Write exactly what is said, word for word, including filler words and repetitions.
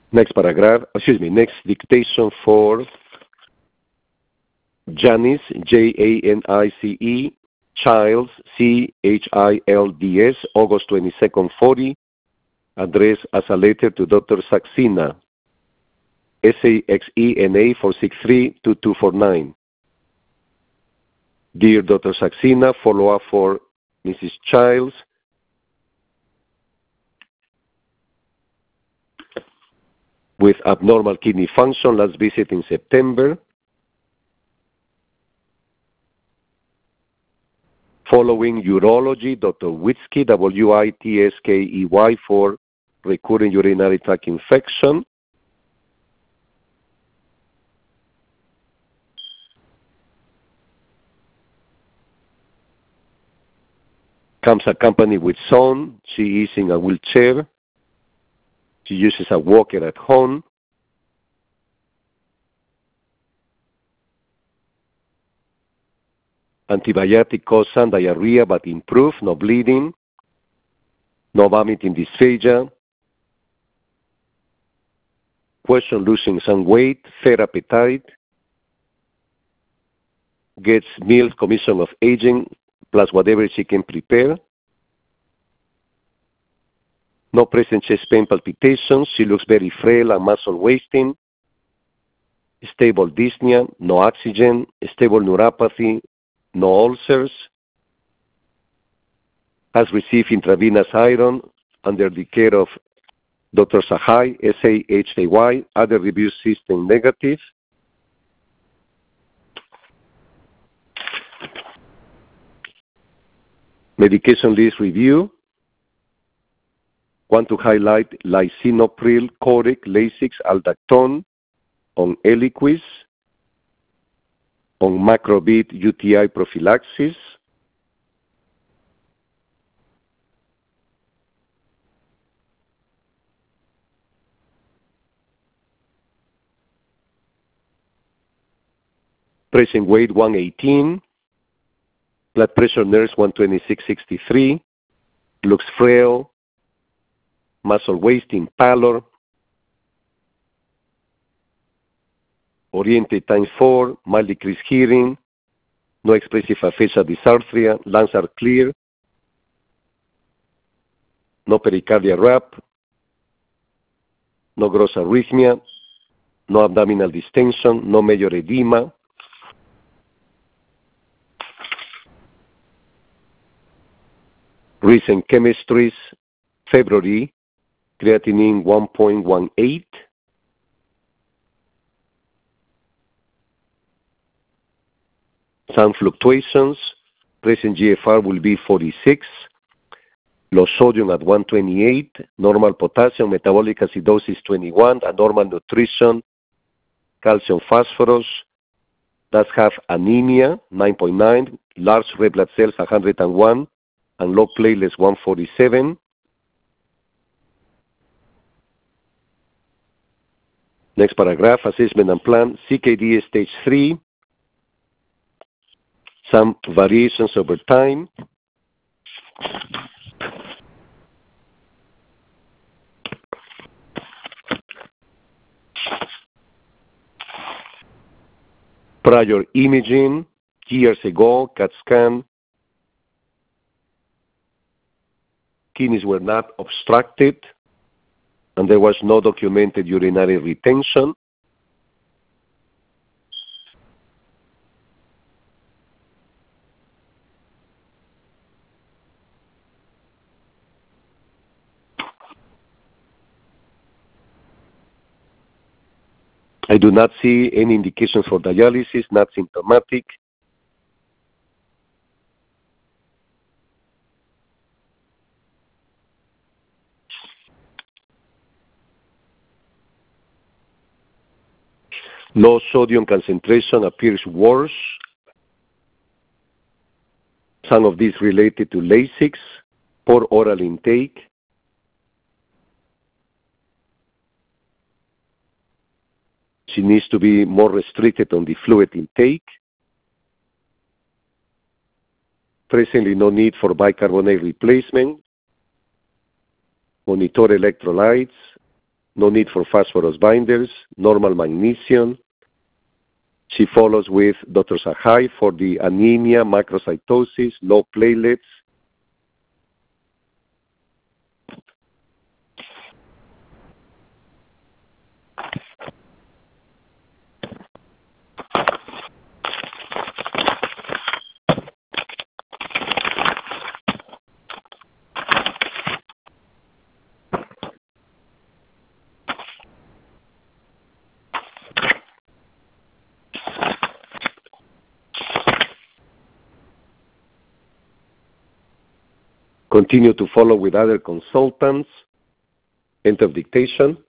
Next paragraph, excuse me, next dictation for Janice, J A N I C E, Childs, C H I L D S, August twenty-second, forty, addressed as a letter to Doctor Saxena, S A X E N A four six three two two four nine. Dear Doctor Saxena, follow-up for Missus Childs. With abnormal kidney function, last visit in September. Following urology, Doctor Witzke, W I T S K E Y, for recurrent urinary tract infection. Comes accompanied with son. She is in a wheelchair. She uses a walker at home. Antibiotic caused some diarrhea but improved, no bleeding, no vomiting dysphagia. Question losing some weight, fair appetite. Gets meals commission of aging plus whatever she can prepare. No present chest pain palpitations. She looks very frail and muscle wasting. Stable dyspnea, no oxygen, stable neuropathy, no ulcers. Has received intravenous iron under the care of Doctor Sahai, S A H A Y, other review system negative. Medication list review. Want to highlight lisinopril, Coreg, Lasix, Aldactone, on Eliquis, on Macrobid U T I prophylaxis. Present weight one eighteen. Blood pressure nurse one twenty-six sixty-three. Looks frail. Muscle wasting, pallor. Oriented times four, mild decreased hearing. No expressive aphasia dysarthria. Lungs are clear. No pericardial rap. No gross arrhythmia. No abdominal distension. No major edema. Recent chemistries, February, creatinine one point one eight. Some fluctuations. Present G F R will be forty-six. Low sodium at one twenty-eight. Normal potassium, metabolic acidosis twenty-one. Abnormal nutrition, calcium phosphorus. Does have anemia, nine point nine. Large red blood cells, one hundred one. And low platelets, one forty-seven. Next paragraph, assessment and plan, C K D stage three. Some variations over time. Prior imaging, years ago, CAT scan. Kidneys were not obstructed, and there was no documented urinary retention. I do not see any indications for dialysis, not symptomatic. Low sodium concentration appears worse. Some of these related to Lasix, poor oral intake. She needs to be more restricted on the fluid intake. Presently, no need for bicarbonate replacement. Monitor electrolytes. no need for phosphorus binders, normal magnesium. She follows with Doctor Sahai for the anemia, macrocytosis, low platelets. Continue to follow with other consultants. End of dictation.